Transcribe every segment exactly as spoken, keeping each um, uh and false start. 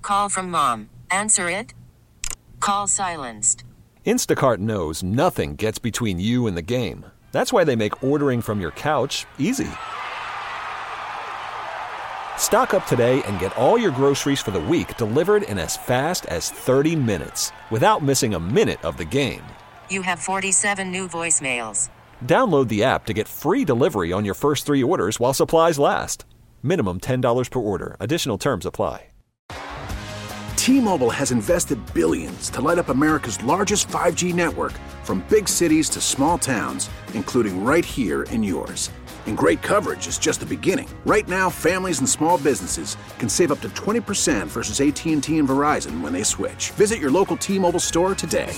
Call from mom. Answer it. Call silenced. Instacart knows nothing gets between you and the game. That's why they make ordering from your couch easy. Stock up today and get all your groceries for the week delivered in as fast as thirty minutes without missing a minute of the game. You have forty-seven new voicemails. Download the app to get free delivery on your first three orders while supplies last. Minimum ten dollars per order. Additional terms apply. T-Mobile has invested billions to light up America's largest five G network, from big cities to small towns, including right here in yours. And great coverage is just the beginning. Right now, families and small businesses can save up to twenty percent versus A T and T and Verizon when they switch. Visit your local T-Mobile store today.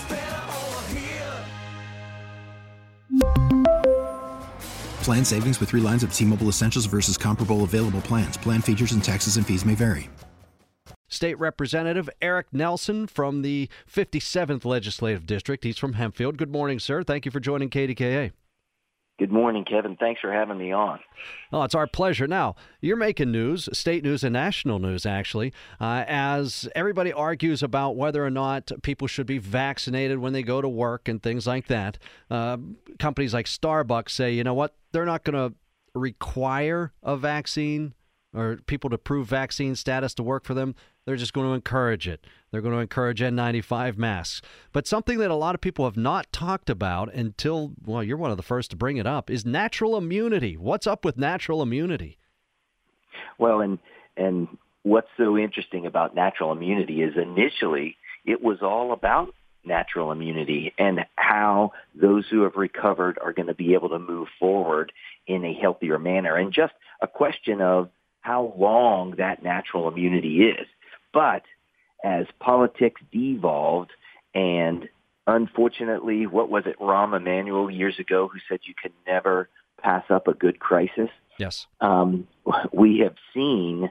Plan savings with three lines of T-Mobile Essentials versus comparable available plans. Plan features and taxes and fees may vary. State Representative Eric Nelson from the fifty-seventh Legislative District. He's from Hempfield. Good morning, sir. Thank you for joining K D K A. Good morning, Kevin. Thanks for having me on. Oh, it's our pleasure. Now, you're making news, state news and national news, actually, uh, as everybody argues about whether or not people should be vaccinated when they go to work and things like that. Uh, companies like Starbucks say, you know what, they're not going to require a vaccine or people to prove vaccine status to work for them. They're just going to encourage it. They're going to encourage N ninety-five masks. But something that a lot of people have not talked about until, well, you're one of the first to bring it up, is natural immunity. What's up with natural immunity? Well, and and what's so interesting about natural immunity is initially it was all about natural immunity and how those who have recovered are going to be able to move forward in a healthier manner, and just a question of how long that natural immunity is. But as politics devolved, and unfortunately, what was it, Rahm Emanuel years ago who said you can never pass up a good crisis? Yes. Um, we have seen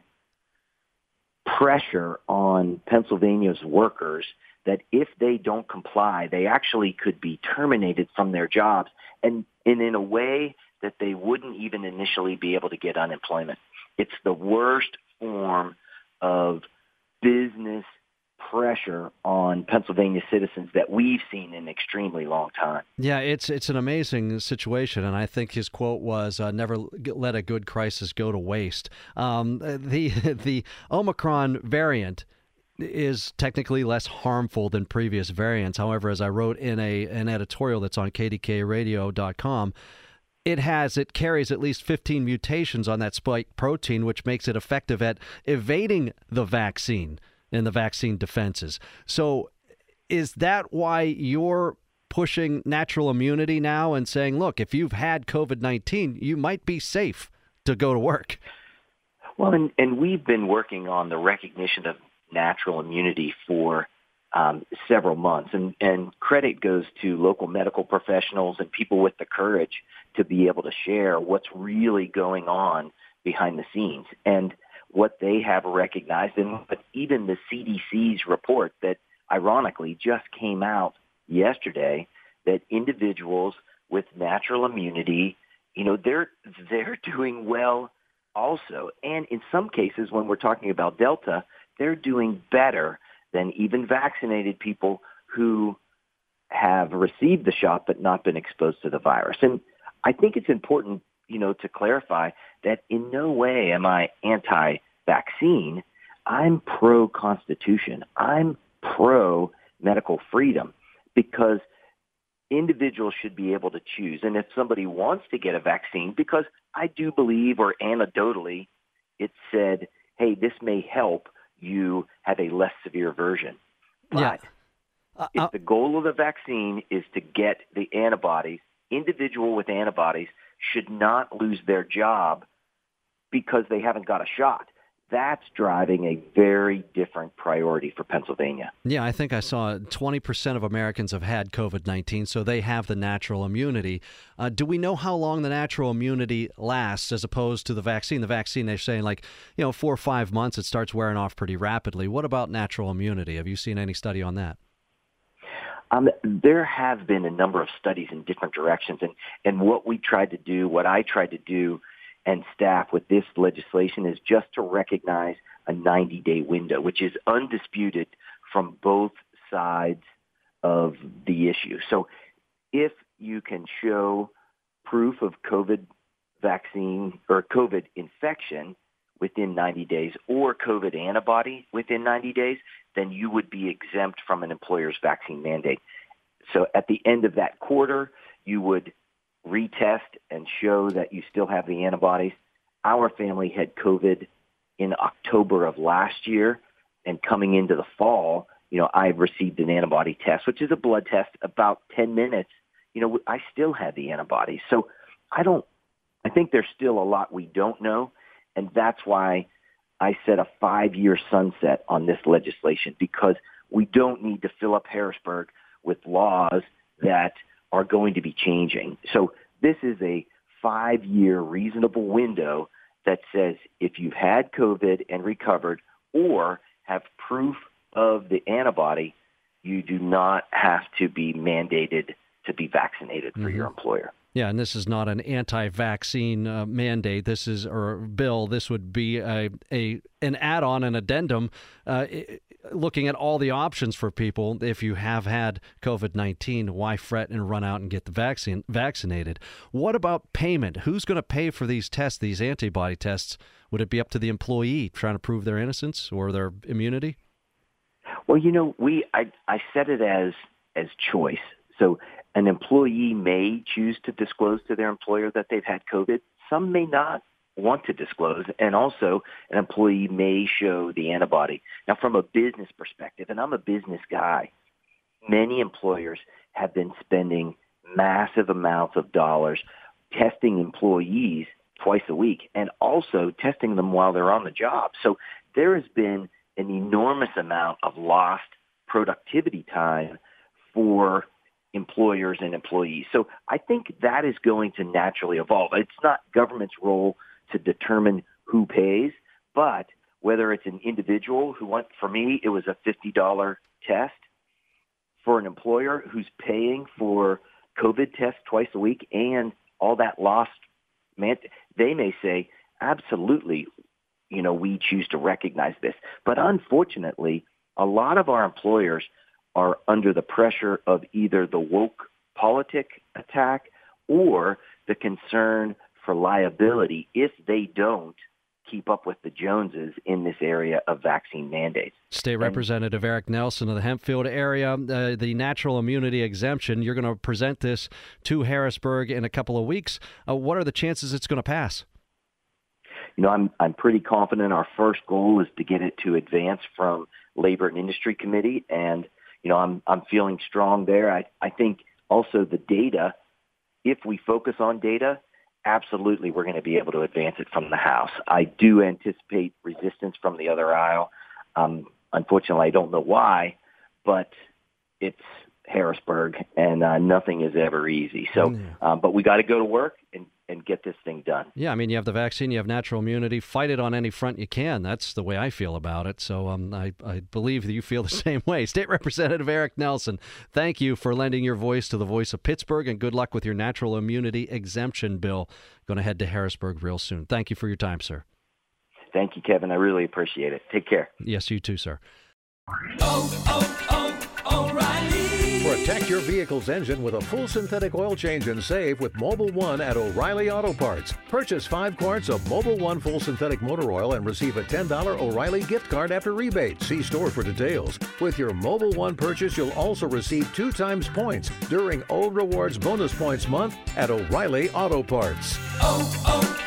pressure on Pennsylvania's workers that if they don't comply, they actually could be terminated from their jobs, and, and in a way that they wouldn't even initially be able to get unemployment. It's the worst form of business pressure on Pennsylvania citizens that we've seen in an extremely long time. Yeah, it's it's an amazing situation, and I think his quote was, uh, never let a good crisis go to waste. Um, the the Omicron variant is technically less harmful than previous variants. However, as I wrote in a an editorial that's on K D K radio dot com, it has, it carries at least fifteen mutations on that spike protein, which makes it effective at evading the vaccine and the vaccine defenses. So is that why you're pushing natural immunity now and saying, look, if you've had COVID nineteen, you might be safe to go to work? Well, and, and we've been working on the recognition of natural immunity for Um, several months. And, and credit goes to local medical professionals and people with the courage to be able to share what's really going on behind the scenes and what they have recognized. And but even the C D C's report that ironically just came out yesterday, that individuals with natural immunity, you know, they're, they're doing well also. And in some cases, when we're talking about Delta, they're doing better than even vaccinated people who have received the shot but not been exposed to the virus. And I think it's important, you know, to clarify that in no way am I anti-vaccine. I'm pro-Constitution. I'm pro-medical freedom, because individuals should be able to choose. And if somebody wants to get a vaccine, because I do believe, or anecdotally, it said, hey, this may help you have a less severe version. But yeah. uh, if uh, the goal of the vaccine is to get the antibodies, individual with antibodies should not lose their job because they haven't got a shot. That's driving a very different priority for Pennsylvania. Yeah, I think I saw twenty percent of Americans have had COVID nineteen, so they have the natural immunity. Uh, do we know how long the natural immunity lasts as opposed to the vaccine? The vaccine, they're saying like, you know, four or five months, it starts wearing off pretty rapidly. What about natural immunity? Have you seen any study on that? Um, there have been a number of studies in different directions, and, and what we tried to do, what I tried to do, and staff with this legislation is just to recognize a ninety-day window, which is undisputed from both sides of the issue. So if you can show proof of COVID vaccine or COVID infection within ninety days or COVID antibody within ninety days, then you would be exempt from an employer's vaccine mandate. So at the end of that quarter, you would retest and show that you still have the antibodies. Our family had COVID in October of last year, and coming into the fall, you know, I received an antibody test, which is a blood test, about ten minutes. You know, I still had the antibodies. So I don't, I think there's still a lot we don't know, and that's why I set a five-year sunset on this legislation, because we don't need to fill up Harrisburg with laws that are going to be changing. So this is a five-year reasonable window that says if you've had COVID and recovered or have proof of the antibody, you do not have to be mandated to be vaccinated for mm-hmm. your employer. Yeah, and this is not an anti-vaccine uh, mandate. This is or bill. This would be a, a an add-on, an addendum, uh, looking at all the options for people. If you have had COVID nineteen, why fret and run out and get the vaccine vaccinated? What about payment? Who's going to pay for these tests, these antibody tests? Would it be up to the employee trying to prove their innocence or their immunity? Well, you know, we I, I set it as as choice. So an employee may choose to disclose to their employer that they've had COVID. Some may not want to disclose, and also an employee may show the antibody. Now, from a business perspective, and I'm a business guy, many employers have been spending massive amounts of dollars testing employees twice a week and also testing them while they're on the job. So there has been an enormous amount of lost productivity time for employers and employees. So I think that is going to naturally evolve. It's not government's role to determine who pays, but whether it's an individual who wants, for me, it was a fifty dollars test, for an employer who's paying for COVID tests twice a week and all that lost, man, they may say, absolutely, you know, we choose to recognize this. But unfortunately, a lot of our employers are under the pressure of either the woke politic attack or the concern for liability if they don't keep up with the Joneses in this area of vaccine mandates. State and, Representative Eric Nelson of the Hempfield area, uh, the natural immunity exemption, you're going to present this to Harrisburg in a couple of weeks. Uh, what are the chances it's going to pass? You know, I'm I'm pretty confident our first goal is to get it to advance from Labor and Industry Committee, and you know, I'm I'm feeling strong there. I, I think also the data, if we focus on data, absolutely we're going to be able to advance it from the House. I do anticipate resistance from the other aisle. Um, unfortunately, I don't know why, but it's Harrisburg, and uh, nothing is ever easy. So, um, but we got to go to work and, and get this thing done. Yeah, I mean, you have the vaccine, you have natural immunity. Fight it on any front you can. That's the way I feel about it. So um, I, I believe that you feel the same way. State Representative Eric Nelson, thank you for lending your voice to the voice of Pittsburgh, and good luck with your natural immunity exemption bill. Going to head to Harrisburg real soon. Thank you for your time, sir. Thank you, Kevin. I really appreciate it. Take care. Yes, you too, sir. Oh, oh, oh, O'Reilly. Protect your vehicle's engine with a full synthetic oil change and save with Mobil one at O'Reilly Auto Parts. Purchase five quarts of Mobil one full synthetic motor oil and receive a ten dollars O'Reilly gift card after rebate. See store for details. With your Mobil one purchase, you'll also receive two times points during O Rewards Bonus Points Month at O'Reilly Auto Parts. Oh,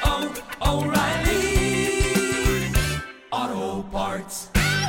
oh, oh, O'Reilly Auto Parts.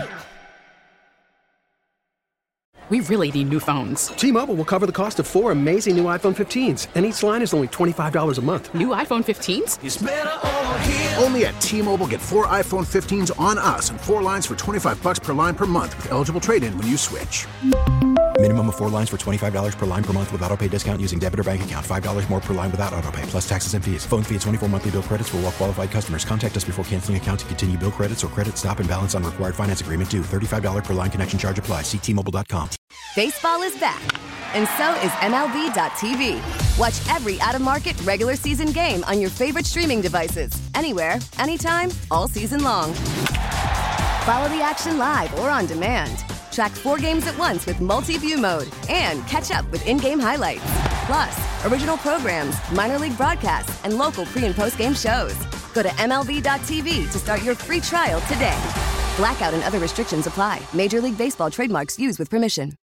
We really need new phones. T-Mobile will cover the cost of four amazing new iPhone fifteens, and each line is only twenty-five dollars a month. New iPhone fifteens? It's better over here. Only at T-Mobile, get four iPhone fifteens on us and four lines for twenty-five dollars per line per month with eligible trade-in when you switch. Minimum of four lines for twenty-five dollars per line per month with autopay discount using debit or bank account. five dollars more per line without autopay, plus taxes and fees. Phone fee at twenty-four monthly bill credits for well-qualified customers. Contact us before canceling account to continue bill credits or credit stop and balance on required finance agreement due. thirty-five dollars per line connection charge applies. See T Mobile dot com. Baseball is back, and so is M L B dot T V. Watch every out-of-market regular season game on your favorite streaming devices. Anywhere, anytime, all season long. Follow the action live or on demand. Track four games at once with multi-view mode and catch up with in-game highlights. Plus, original programs, minor league broadcasts, and local pre- and post-game shows. Go to M L B dot T V to start your free trial today. Blackout and other restrictions apply. Major League Baseball trademarks used with permission.